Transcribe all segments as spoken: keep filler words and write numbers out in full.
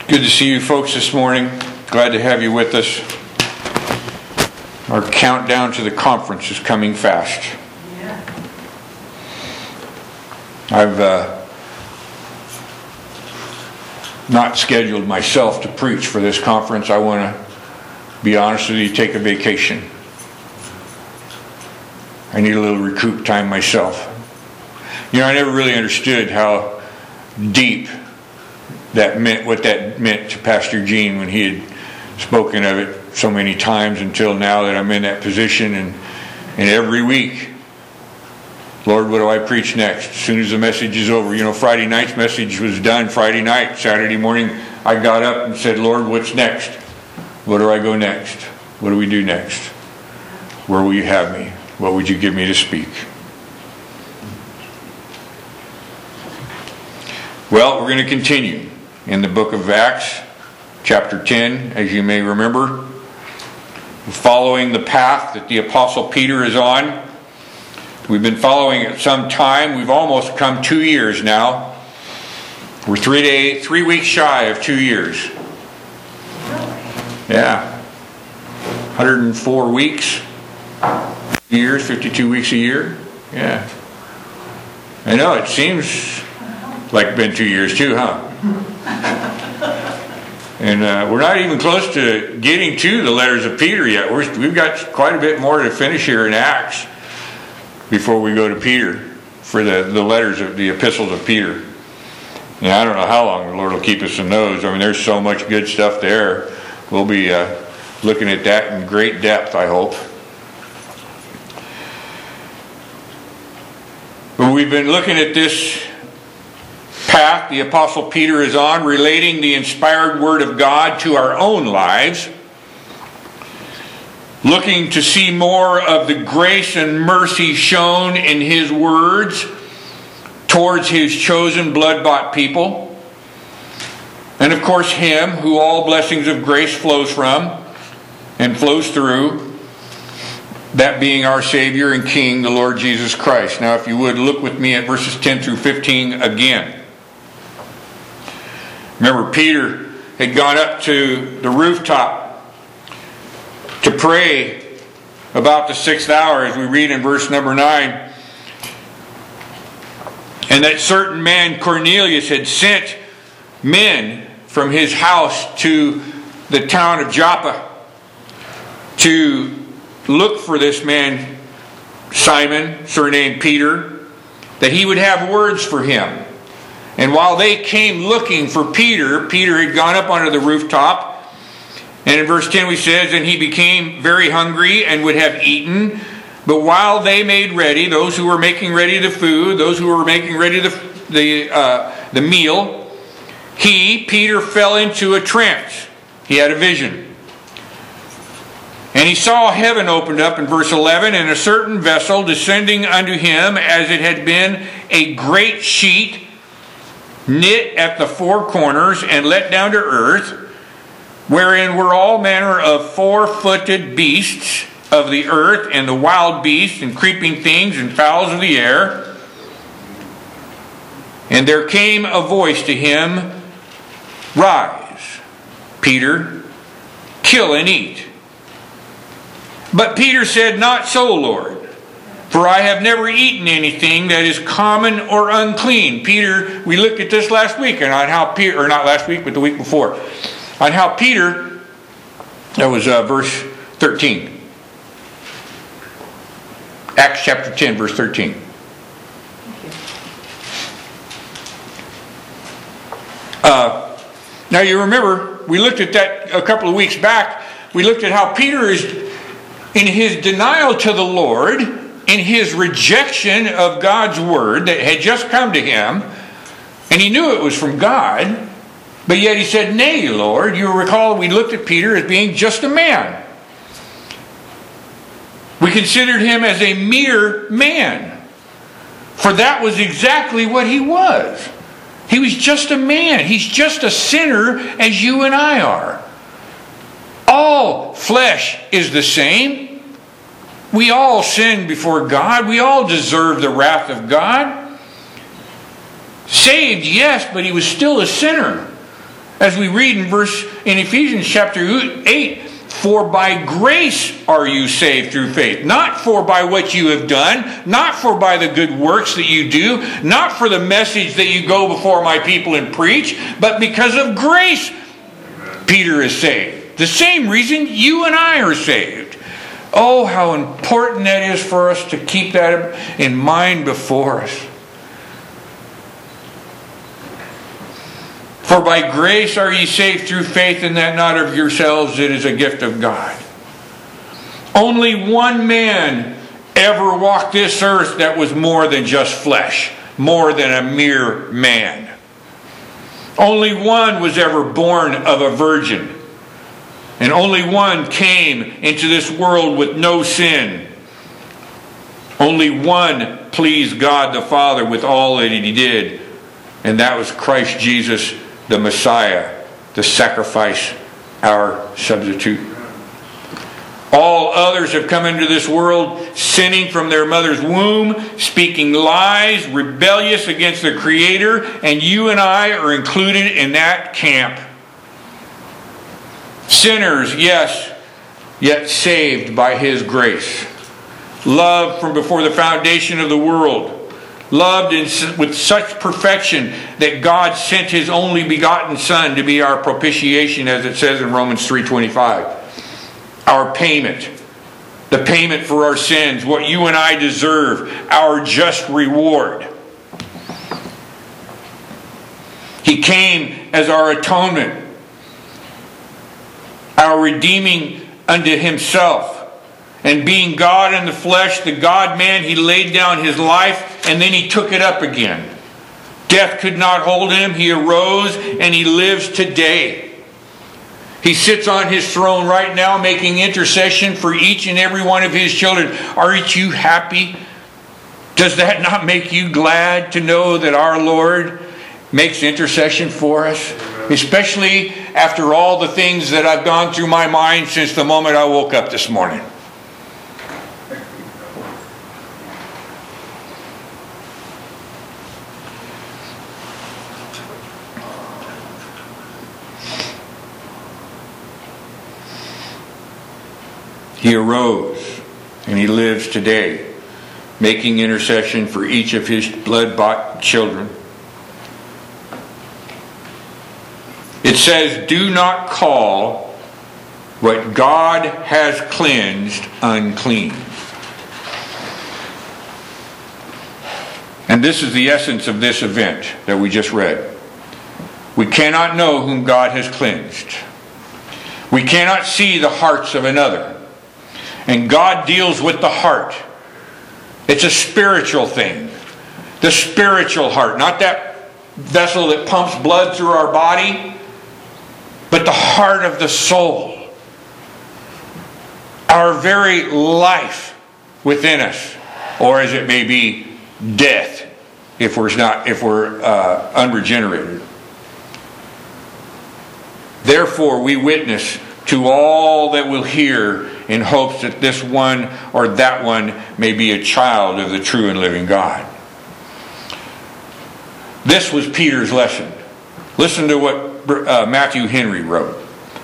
Good to see you folks this morning. Glad to have you with us. Our countdown to the conference is coming fast. Yeah. I've uh, not scheduled myself to preach for this conference. I want to be honest with you, take a vacation. I need a little recoup time myself. You know, I never really understood how deep that meant, what that meant to Pastor Gene when he had spoken of it so many times until now that I'm in that position. And, and every week, Lord, what do I preach next? As soon as the message is over. You know, Friday night's message was done Friday night. Saturday morning, I got up and said, Lord, what's next? Where do I go next? What do we do next? Where will you have me? What would you give me to speak? Well, we're going to continue in the book of Acts, chapter ten, as you may remember. Following the path that the Apostle Peter is on. We've been following it some time. We've almost come two years now. We're three day, three weeks shy of two years. Yeah. one hundred four weeks. Years, fifty-two weeks a year. Yeah. I know, it seems like it's been two years too, huh? And uh, we're not even close to getting to the letters of Peter yet. We're, we've got quite a bit more to finish here in Acts before we go to Peter for the, the letters of the epistles of Peter. Yeah, I don't know how long the Lord will keep us in those. I mean, there's so much good stuff there. We'll be uh, looking at that in great depth, I hope. But we've been looking at this path the Apostle Peter is on, relating the inspired Word of God to our own lives, looking to see more of the grace and mercy shown in His words towards His chosen blood-bought people, and of course Him who all blessings of grace flows from and flows through, that being our Savior and King, the Lord Jesus Christ. Now, if you would, look with me at verses ten through fifteen again. Remember, Peter had gone up to the rooftop to pray about the sixth hour, as we read in verse number nine. And that certain man, Cornelius, had sent men from his house to the town of Joppa to look for this man, Simon, surnamed Peter, that he would have words for him. And while they came looking for Peter, Peter had gone up onto the rooftop. And in verse ten we says, and he became very hungry and would have eaten. But while they made ready, those who were making ready the food, those who were making ready the, the, uh, the meal, he, Peter, fell into a trance. He had a vision. And he saw heaven opened up in verse eleven, and a certain vessel descending unto him, as it had been a great sheet, knit at the four corners and let down to earth, wherein were all manner of four-footed beasts of the earth, and the wild beasts, and creeping things, and fowls of the air. And there came a voice to him, Rise, Peter, kill and eat. But Peter said, Not so, Lord. For I have never eaten anything that is common or unclean. Peter, we looked at this last week, and on how Peter, or not last week, but the week before, on how Peter, that was uh, verse thirteen. Acts chapter ten, verse thirteen. Uh, now you remember, we looked at that a couple of weeks back. We looked at how Peter is, in his denial to the Lord, in his rejection of God's word that had just come to him, and he knew it was from God, but yet he said, Nay, Lord. You recall we looked at Peter as being just a man. We considered him as a mere man, for that was exactly what he was. He was just a man. He's just a sinner as you and I are. All flesh is the same. We all sin before God. We all deserve the wrath of God. Saved, yes, but he was still a sinner. As we read in verse in Ephesians chapter eight, for by grace are you saved through faith. Not for by what you have done, not for by the good works that you do, not for the message that you go before my people and preach, but because of grace, Peter is saved. The same reason you and I are saved. Oh, how important that is for us to keep that in mind before us. For by grace are ye saved through faith, and that not of yourselves, it is a gift of God. Only one man ever walked this earth that was more than just flesh, more than a mere man. Only one was ever born of a virgin. And only one came into this world with no sin. Only one pleased God the Father with all that he did. And that was Christ Jesus, the Messiah, the sacrifice, our substitute. All others have come into this world sinning from their mother's womb, speaking lies, rebellious against their Creator, and you and I are included in that camp. Sinners, yes, yet saved by His grace. Loved from before the foundation of the world. Loved in, with such perfection that God sent His only begotten Son to be our propitiation, as it says in Romans three twenty-five. Our payment. The payment for our sins. What you and I deserve. Our just reward. He came as our atonement. Our redeeming unto Himself. And being God in the flesh, the God-man, He laid down His life and then He took it up again. Death could not hold Him. He arose and He lives today. He sits on His throne right now making intercession for each and every one of His children. Aren't you happy? Does that not make you glad to know that our Lord makes intercession for us? Especially after all the things that I've gone through my mind since the moment I woke up this morning. He arose and He lives today, making intercession for each of His blood-bought children. It says, do not call what God has cleansed unclean. And this is the essence of this event that we just read. We cannot know whom God has cleansed. We cannot see the hearts of another. And God deals with the heart. It's a spiritual thing. The spiritual heart. Not that vessel that pumps blood through our body, but the heart of the soul. Our very life within us. Or as it may be, death, if we're not, if we're uh, unregenerated. Therefore, we witness to all that will hear in hopes that this one or that one may be a child of the true and living God. This was Peter's lesson. Listen to what uh, Matthew Henry wrote.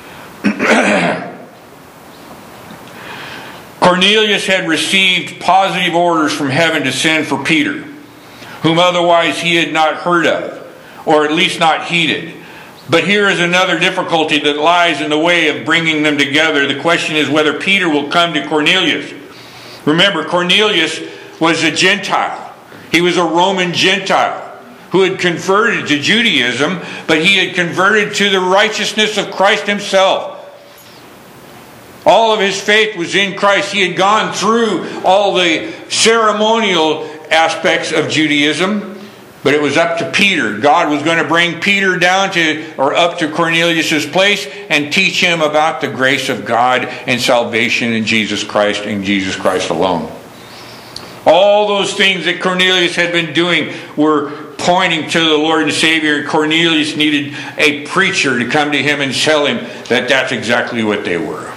Cornelius had received positive orders from heaven to send for Peter, whom otherwise he had not heard of, or at least not heeded. But here is another difficulty that lies in the way of bringing them together. The question is whether Peter will come to Cornelius. Remember, Cornelius was a Gentile. He was a Roman Gentile who had converted to Judaism, but he had converted to the righteousness of Christ Himself. All of his faith was in Christ. He had gone through all the ceremonial aspects of Judaism. But it was up to Peter. God was going to bring Peter down to, or up to Cornelius' place and teach him about the grace of God and salvation in Jesus Christ and Jesus Christ alone. All those things that Cornelius had been doing were pointing to the Lord and Savior, and Cornelius needed a preacher to come to him and tell him that that's exactly what they were.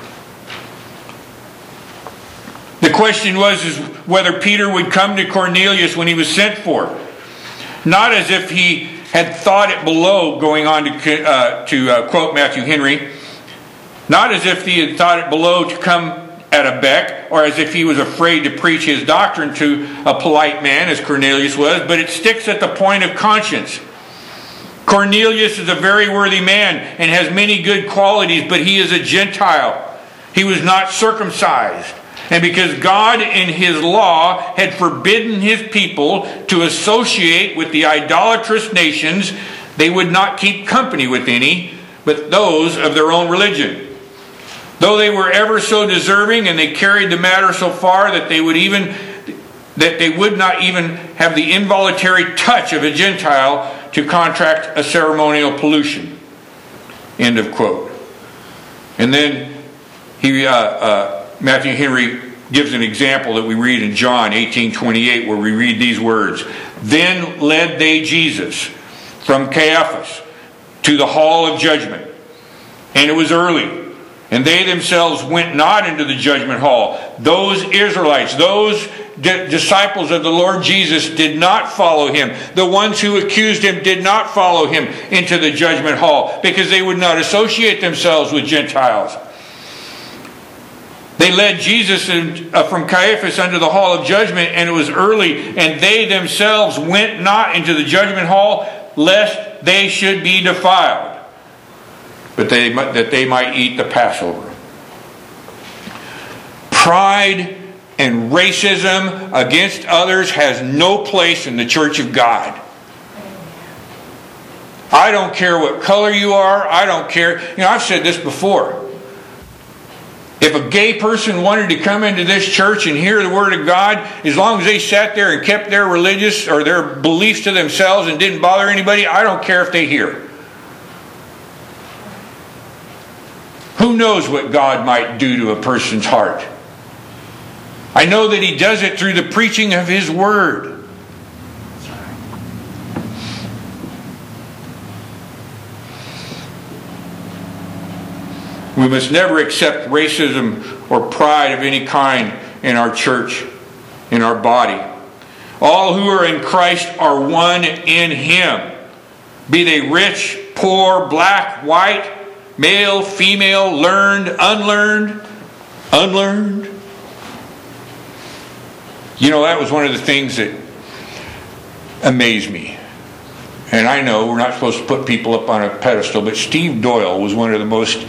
The question was is whether Peter would come to Cornelius when he was sent for. Not as if he had thought it below, going on to, uh, to uh, quote Matthew Henry, not as if he had thought it below to come at a beck, or as if he was afraid to preach his doctrine to a polite man, as Cornelius was, but it sticks at the point of conscience. Cornelius is a very worthy man and has many good qualities, but he is a Gentile. He was not circumcised. And because God in His law had forbidden His people to associate with the idolatrous nations, they would not keep company with any, but those of their own religion. Though they were ever so deserving, and they carried the matter so far that they would even that they would not even have the involuntary touch of a Gentile to contract a ceremonial pollution. End of quote. And then he, uh, uh, Matthew Henry gives an example that we read in John eighteen twenty-eight, where we read these words: "Then led they Jesus from Caiaphas to the hall of judgment, and it was early. And they themselves went not into the judgment hall." Those Israelites, those di- disciples of the Lord Jesus did not follow Him. The ones who accused Him did not follow Him into the judgment hall, because they would not associate themselves with Gentiles. They led Jesus in, uh, from Caiaphas unto the hall of judgment, and it was early, and they themselves went not into the judgment hall, lest they should be defiled, but they, that they might eat the Passover. Pride and racism against others has no place in the church of God. I don't care what color you are. I don't care. You know, I've said this before. If a gay person wanted to come into this church and hear the Word of God, as long as they sat there and kept their religious or their beliefs to themselves and didn't bother anybody, I don't care if they hear. Who knows what God might do to a person's heart? I know that He does it through the preaching of His Word. We must never accept racism or pride of any kind in our church, in our body. All who are in Christ are one in Him. Be they rich, poor, black, white, male, female, learned, unlearned, unlearned. You know, that was one of the things that amazed me. And I know we're not supposed to put people up on a pedestal, but Steve Doyle was one of the most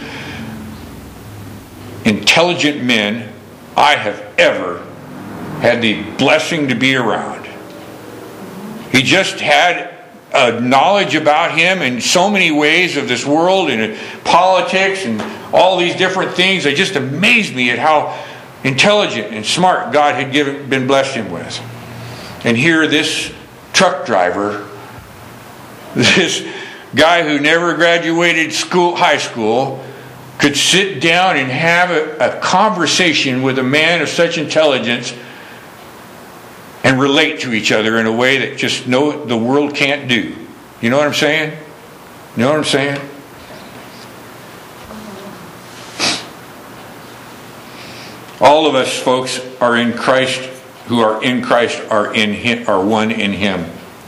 intelligent men I have ever had the blessing to be around. He just had a knowledge about him in so many ways of this world and politics and all these different things. It just amazed me at how intelligent and smart God had given, been blessed him with. And here this truck driver, this guy who never graduated school, high school, could sit down and have a, a conversation with a man of such intelligence and relate to each other in a way that just no the world can't do. You know what I'm saying? You know what I'm saying? All of us, folks, are in Christ. Who are in Christ are in Him, are one in Him.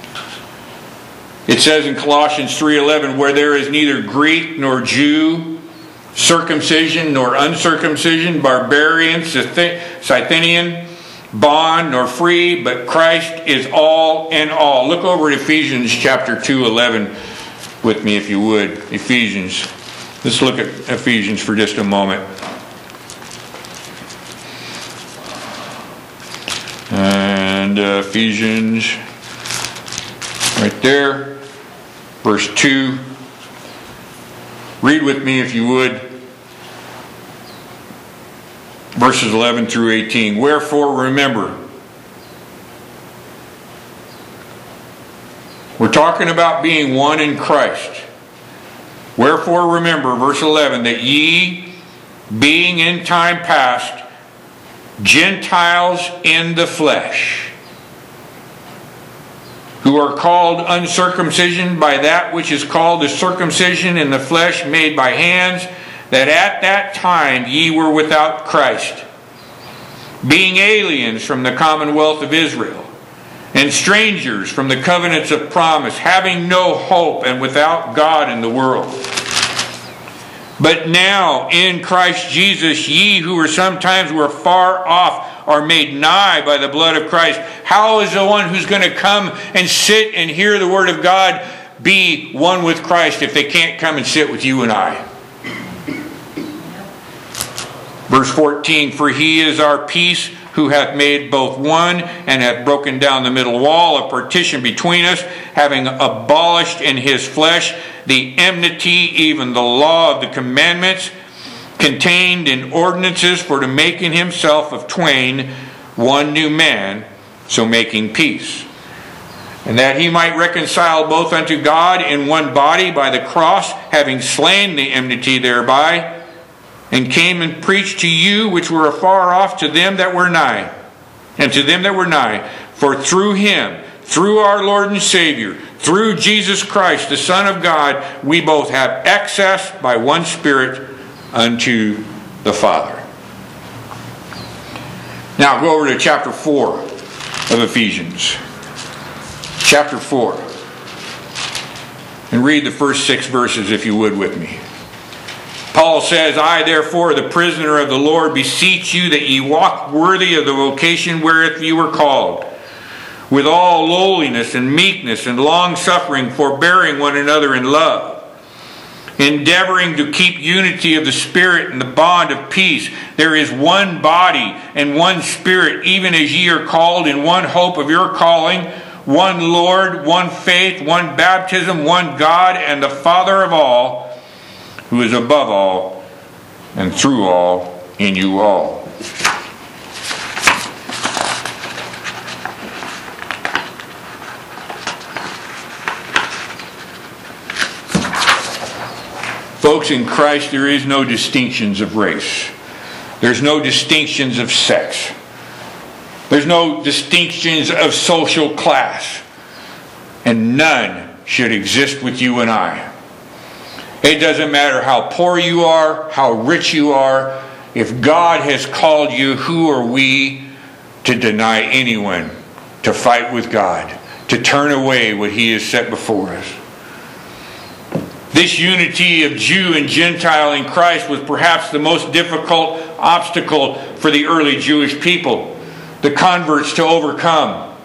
It says in Colossians three eleven, where there is neither Greek nor Jew, circumcision nor uncircumcision, barbarian, Scythian, bond nor free, but Christ is all in all. Look over at Ephesians chapter two eleven with me, if you would. Ephesians. Let's look at Ephesians for just a moment. And uh, Ephesians, right there, verse two. Read with me, if you would, verses eleven through eighteen. Wherefore remember. We're talking about being one in Christ. Wherefore remember, verse eleven, that ye, being in time past Gentiles in the flesh, who are called uncircumcision by that which is called the circumcision in the flesh made by hands, that at that time ye were without Christ, being aliens from the commonwealth of Israel, and strangers from the covenants of promise, having no hope and without God in the world. But now in Christ Jesus, ye who were sometimes were far off are made nigh by the blood of Christ. How is the one who's going to come and sit and hear the word of God be one with Christ if they can't come and sit with you and I? Verse fourteen, for he is our peace, who hath made both one, and hath broken down the middle wall of partition between us, having abolished in his flesh the enmity, even the law of the commandments, contained in ordinances, for to make in himself of twain one new man, so making peace. And that he might reconcile both unto God in one body by the cross, having slain the enmity thereby, and came and preached to you which were afar off, to them that were nigh, and to them that were nigh. For through him, through our Lord and Savior, through Jesus Christ, the Son of God, we both have access by one Spirit unto the Father. Now go over to chapter four of Ephesians. Chapter four. And read the first six verses if you would with me. Paul says, I therefore, the prisoner of the Lord, beseech you that ye walk worthy of the vocation wherewith you were called, with all lowliness and meekness and long-suffering, forbearing one another in love, endeavoring to keep unity of the Spirit in the bond of peace. There is one body and one Spirit, even as ye are called in one hope of your calling, one Lord, one faith, one baptism, one God, and the Father of all, who is above all, and through all, in you all. Folks, in Christ there is no distinctions of race. There's no distinctions of sex. There's no distinctions of social class. And none should exist with you and I. It doesn't matter how poor you are, how rich you are. If God has called you, who are we to deny anyone, to fight with God, to turn away what He has set before us? This unity of Jew and Gentile in Christ was perhaps the most difficult obstacle for the early Jewish people, the converts, to overcome.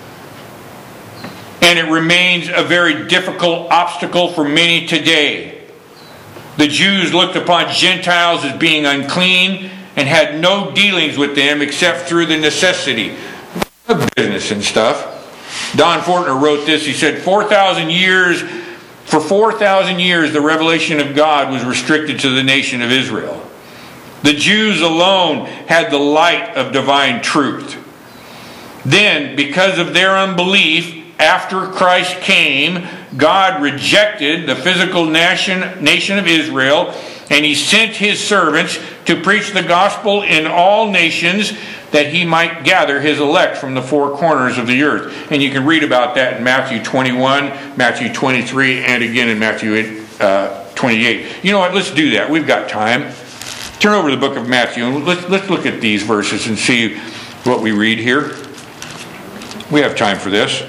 And it remains a very difficult obstacle for many today. The Jews looked upon Gentiles as being unclean and had no dealings with them except through the necessity of business and stuff. Don Fortner wrote this. He said, four thousand years, for four thousand years the revelation of God was restricted to the nation of Israel. The Jews alone had the light of divine truth. Then, because of their unbelief, after Christ came, God rejected the physical nation, nation of Israel, and He sent His servants to preach the gospel in all nations, that He might gather His elect from the four corners of the earth. And you can read about that in Matthew twenty-one, Matthew twenty-three, and again in Matthew uh, twenty-eight. You know what? Let's do that. We've got time. Turn over to the book of Matthew, and let's, let's look at these verses and see what we read here. We have time for this.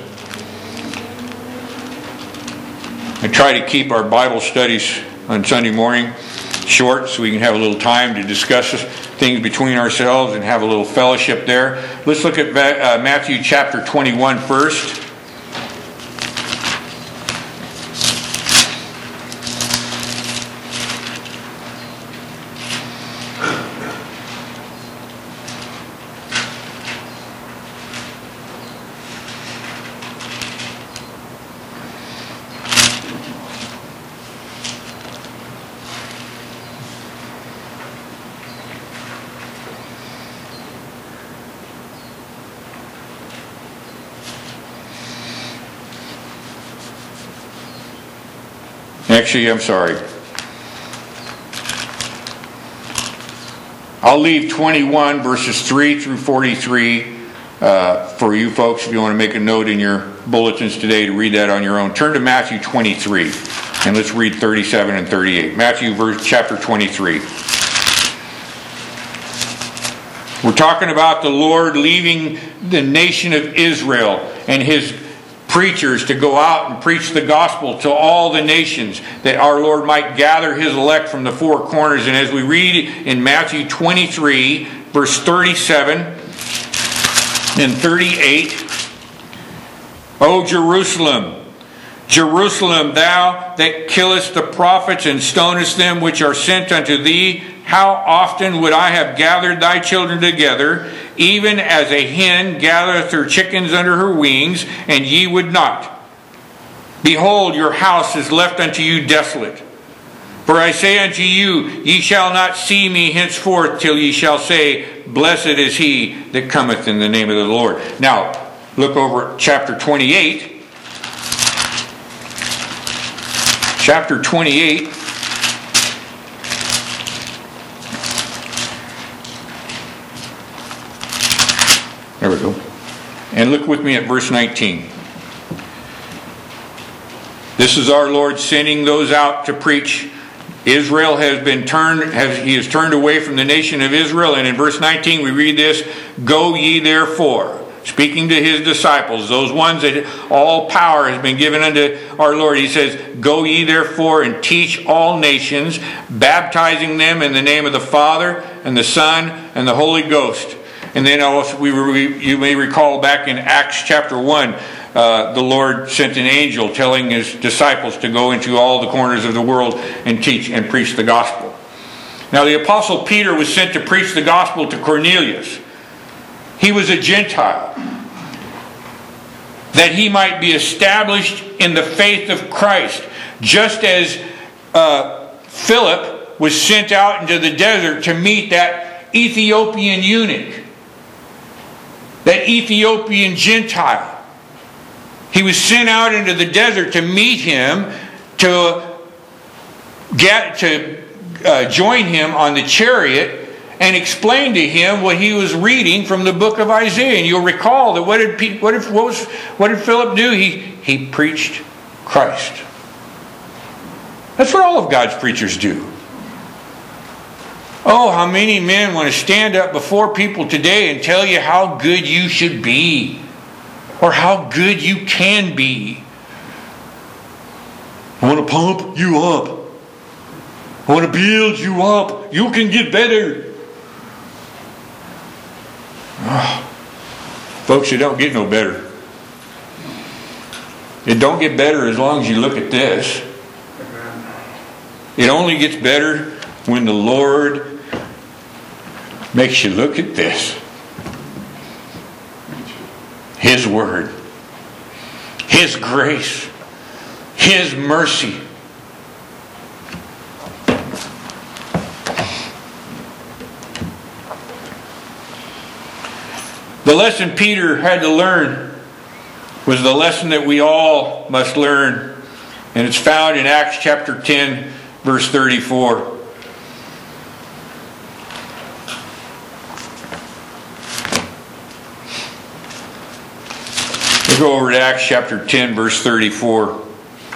I try to keep our Bible studies on Sunday morning short so we can have a little time to discuss things between ourselves and have a little fellowship there. Let's look at uh, Matthew chapter twenty-one first. Actually, I'm sorry. I'll leave twenty-one verses three through forty-three uh, for you folks if you want to make a note in your bulletins today to read that on your own. Turn to Matthew twenty-three and let's read thirty-seven and thirty-eight. Matthew verse, chapter twenty-three. We're talking about the Lord leaving the nation of Israel and His preachers to go out and preach the gospel to all the nations, that our Lord might gather His elect from the four corners. And as we read in Matthew twenty-three, verse thirty-seven and thirty-eight, O Jerusalem, Jerusalem, thou that killest the prophets and stonest them which are sent unto thee, how often would I have gathered thy children together, even as a hen gathereth her chickens under her wings, and ye would not. Behold, your house is left unto you desolate. For I say unto you, ye shall not see me henceforth, till ye shall say, Blessed is he that cometh in the name of the Lord. Now, look over at chapter twenty-eight. Chapter twenty-eight. There we go. And look with me at verse nineteen. This is our Lord sending those out to preach. Israel has been turned, has, He has turned away from the nation of Israel. And in verse nineteen we read this, Go ye therefore, speaking to His disciples, those ones that all power has been given unto our Lord. He says, Go ye therefore and teach all nations, baptizing them in the name of the Father and the Son and the Holy Ghost. And then also we were, you may recall back in Acts chapter one, uh, the Lord sent an angel telling His disciples to go into all the corners of the world and teach and preach the gospel. Now the Apostle Peter was sent to preach the gospel to Cornelius. He was a Gentile, that he might be established in the faith of Christ, just as uh, Philip was sent out into the desert to meet that Ethiopian eunuch, that Ethiopian Gentile. He was sent out into the desert to meet him, to get to uh, join him on the chariot and explain to him what he was reading from the book of Isaiah. And you'll recall that what did Pete, what did what was what did Philip do? He he preached Christ. That's what all of God's preachers do. Oh, how many men want to stand up before people today and tell you how good you should be, or how good you can be. I want to pump you up. I want to build you up. You can get better. Oh, folks, you don't get no better. It don't get better as long as you look at this. It only gets better when the Lord makes you look at this. His Word, His grace, His mercy. The lesson Peter had to learn was the lesson that we all must learn, and it's found in Acts chapter ten, verse thirty-four. We'll go over to Acts chapter ten, verse thirty-four.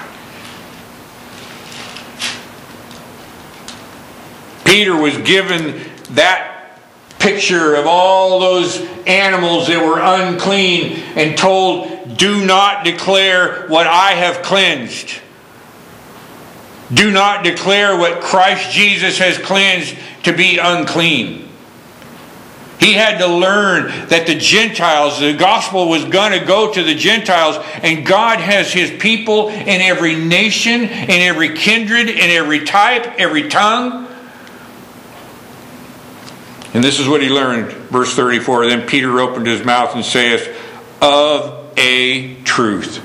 Peter was given that picture of all those animals that were unclean and told, do not declare what I have cleansed. Do not declare what Christ Jesus has cleansed to be unclean. He had to learn that the Gentiles, the gospel was going to go to the Gentiles, and God has His people in every nation, in every kindred, in every type, every tongue. And this is what he learned, verse thirty-four. Then Peter opened his mouth and saith, of a truth,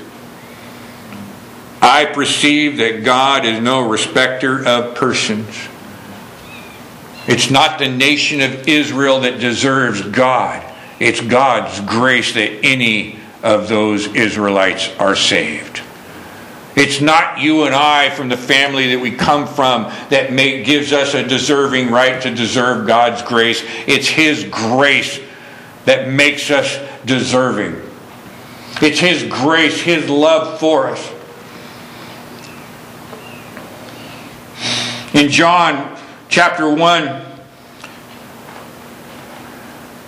I perceive that God is no respecter of persons. It's not the nation of Israel that deserves God. It's God's grace that any of those Israelites are saved. It's not you and I from the family that we come from that make, gives us a deserving right to deserve God's grace. It's His grace that makes us deserving. It's His grace, His love for us. In John chapter one,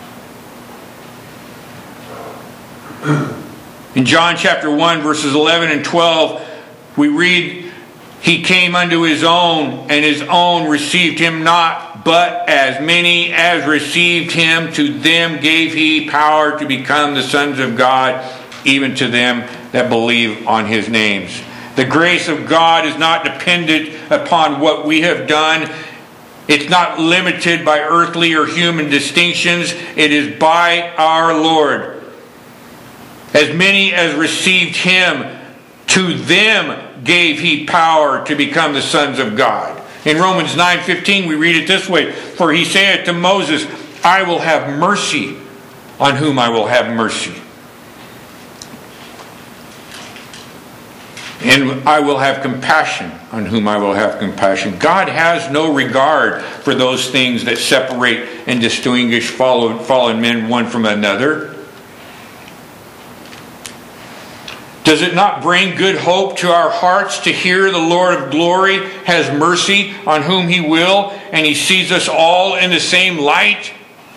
In John chapter one, verses eleven and twelve, we read, He came unto His own, and His own received Him not. But as many as received Him, to them gave He power to become the sons of God, even to them that believe on His names. The grace of God is not dependent upon what we have done. It's not limited by earthly or human distinctions. It is by our Lord. As many as received Him, to them gave He power to become the sons of God. In Romans nine fifteen we read it this way, For He saith to Moses, I will have mercy on whom I will have mercy, and I will have compassion on whom I will have compassion. God has no regard for those things that separate and distinguish fallen men one from another. Does it not bring good hope to our hearts to hear the Lord of glory has mercy on whom He will, and He sees us all in the same light?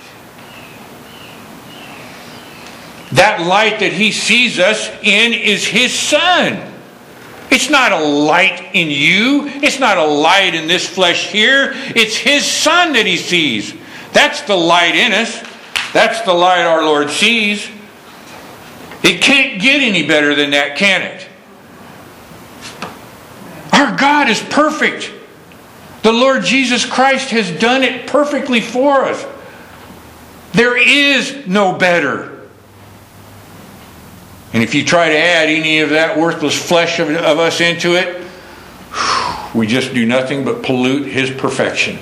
That light that He sees us in is His Son. It's not a light in you. It's not a light in this flesh here. It's His Son that He sees. That's the light in us. That's the light our Lord sees. It can't get any better than that, can it? Our God is perfect. The Lord Jesus Christ has done it perfectly for us. There is no better. And if you try to add any of that worthless flesh of, of us into it, we just do nothing but pollute His perfection.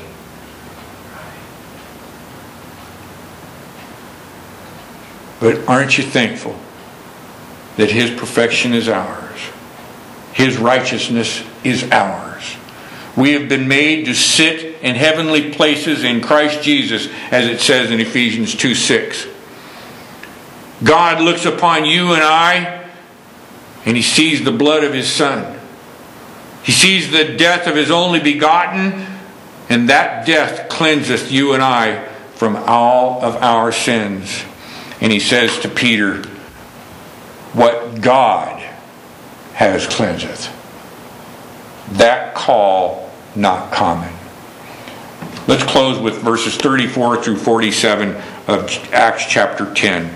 But aren't you thankful that His perfection is ours? His righteousness is ours. We have been made to sit in heavenly places in Christ Jesus, as it says in Ephesians two six. God looks upon you and I, and He sees the blood of His Son. He sees the death of His only begotten, and that death cleanseth you and I from all of our sins. And He says to Peter, what God has cleanseth, that call not common. Let's close with verses thirty-four through forty-seven of Acts chapter ten.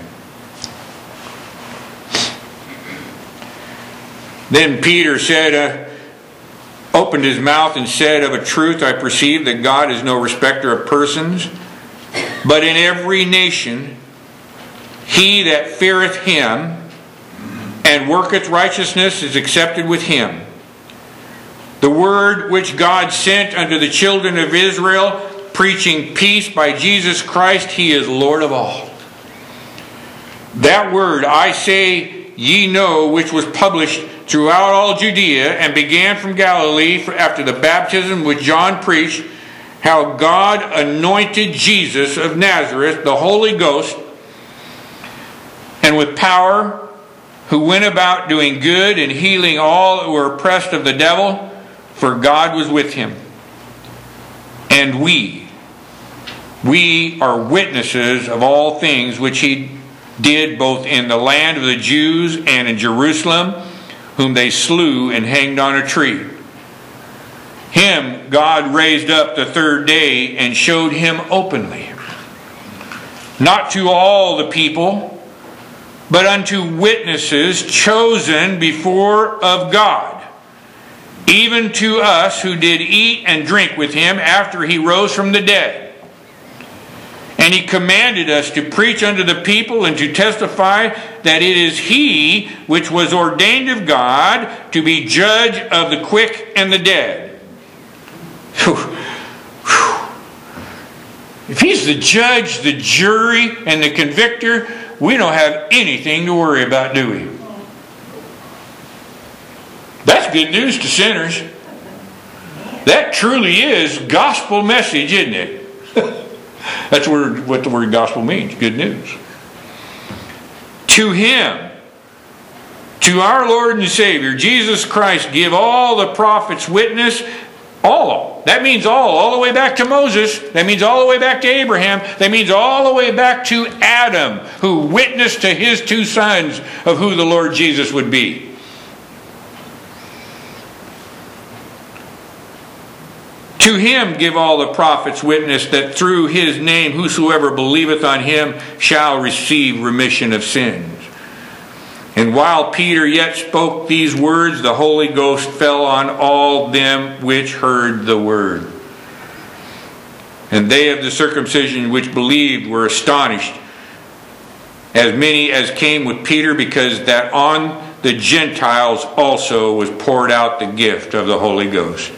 Then Peter said, uh, opened his mouth and said, Of a truth I perceive that God is no respecter of persons, but in every nation he that feareth Him and worketh righteousness is accepted with Him. The word which God sent unto the children of Israel, preaching peace by Jesus Christ, He is Lord of all. That word I say ye know, which was published throughout all Judea, and began from Galilee after the baptism which John preached, how God anointed Jesus of Nazareth, the Holy Ghost, and with power, who went about doing good and healing all who were oppressed of the devil, for God was with Him. And we, we are witnesses of all things which He did both in the land of the Jews and in Jerusalem, whom they slew and hanged on a tree. Him God raised up the third day and showed Him openly, not to all the people, but unto witnesses chosen before of God, even to us who did eat and drink with Him after He rose from the dead. And He commanded us to preach unto the people and to testify that it is He which was ordained of God to be judge of the quick and the dead. Whew. Whew. If He's the judge, the jury, and the convictor, we don't have anything to worry about, do we? That's good news to sinners. That truly is gospel message, isn't it? That's what the word gospel means, good news. To Him, to our Lord and Savior, Jesus Christ, give all the prophets witness, all all. That means all. All the way back to Moses. That means all the way back to Abraham. That means all the way back to Adam, who witnessed to his two sons of who the Lord Jesus would be. To him give all the prophets witness that through his name whosoever believeth on him shall receive remission of sins. And while Peter yet spoke these words, the Holy Ghost fell on all them which heard the word. And they of the circumcision which believed were astonished, as many as came with Peter, because that on the Gentiles also was poured out the gift of the Holy Ghost.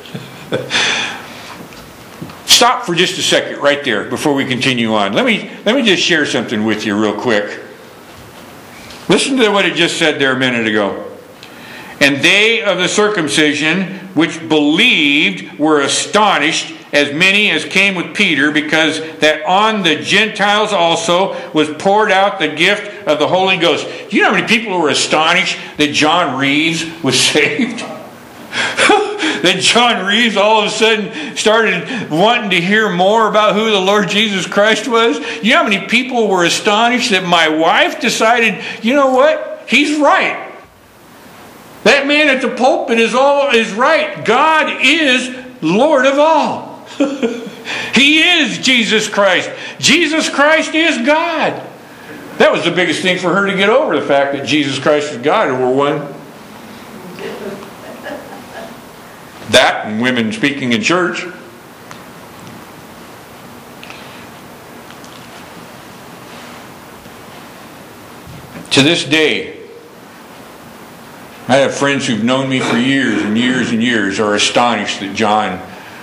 Stop for just a second right there before we continue on. Let me, let me just share something with you real quick. Listen to what it just said there a minute ago. And they of the circumcision which believed were astonished, as many as came with Peter, because that on the Gentiles also was poured out the gift of the Holy Ghost. Do you know how many people were astonished that John Reeves was saved? That John Reeves all of a sudden started wanting to hear more about who the Lord Jesus Christ was. You know how many people were astonished that my wife decided, you know what? He's right. That man at the pulpit is all is right. God is Lord of all. He is Jesus Christ. Jesus Christ is God. That was the biggest thing for her to get over, the fact that Jesus Christ is God, and we're one. That and women speaking in church. To this day, I have friends who've known me for years and years and years are astonished that John...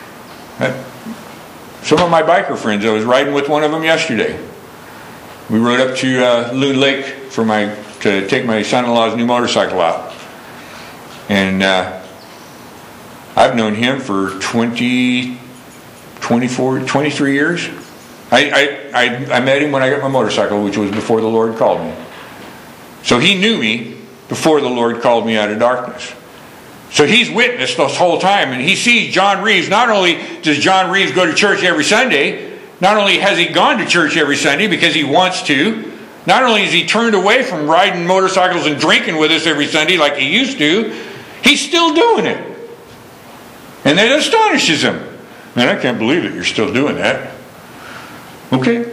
Some of my biker friends, I was riding with one of them yesterday. We rode up to uh, Loon Lake for my to take my son-in-law's new motorcycle out. And... Uh, I've known him for twenty, twenty-four, twenty-three years. I, I, I, I met him when I got my motorcycle, which was before the Lord called me. So he knew me before the Lord called me out of darkness. So he's witnessed this whole time, and he sees John Reeves. Not only does John Reeves go to church every Sunday, not only has he gone to church every Sunday because he wants to, not only has he turned away from riding motorcycles and drinking with us every Sunday like he used to, he's still doing it. And that astonishes him. Man, I can't believe that you're still doing that. Okay.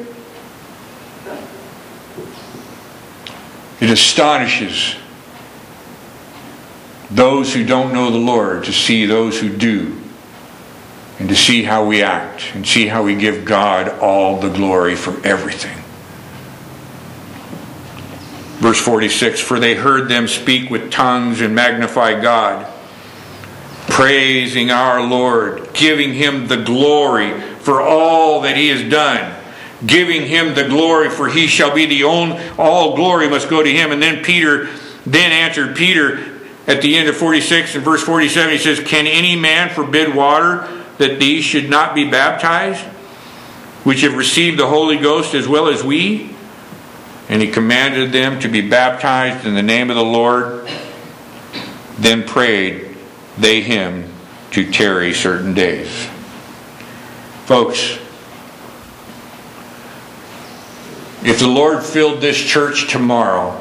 It astonishes those who don't know the Lord to see those who do, and to see how we act, and see how we give God all the glory for everything. Verse forty-six, for they heard them speak with tongues and magnify God, praising our Lord, giving him the glory for all that he has done. Giving him the glory, for he shall be the own, all glory must go to him. And then Peter, then answered Peter at the end of forty-six and verse forty-seven, he says, can any man forbid water that these should not be baptized, which have received the Holy Ghost as well as we? And he commanded them to be baptized in the name of the Lord. Then prayed they him to tarry certain days. Folks, if the Lord filled this church tomorrow,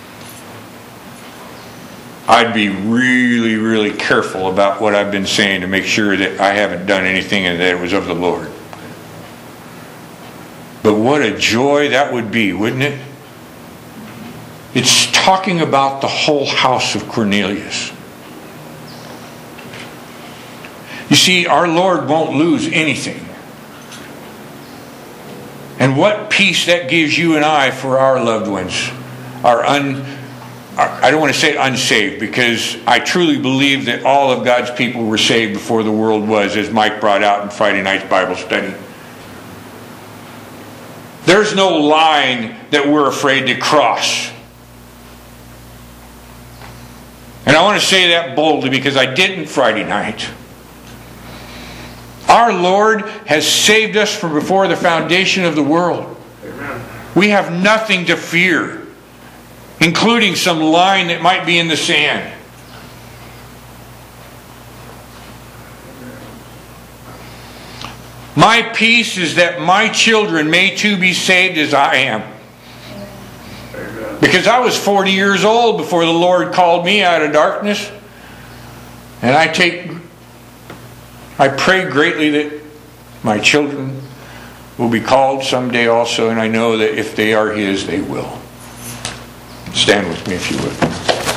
I'd be really, really careful about what I've been saying to make sure that I haven't done anything and that it was of the Lord. But what a joy that would be, wouldn't it? It's talking about the whole house of Cornelius. You see, our Lord won't lose anything. And what peace that gives you and I for our loved ones. Our un, our, I don't want to say unsaved, because I truly believe that all of God's people were saved before the world was, as Mike brought out in Friday night's Bible study. There's no line that we're afraid to cross. And I want to say that boldly because I didn't Friday night. Our Lord has saved us from before the foundation of the world. Amen. We have nothing to fear, including some line that might be in the sand. My peace is that my children may too be saved as I am. Because I was forty years old before the Lord called me out of darkness. And I take, I pray greatly that my children will be called someday also. And I know that if they are His, they will. Stand with me if you would.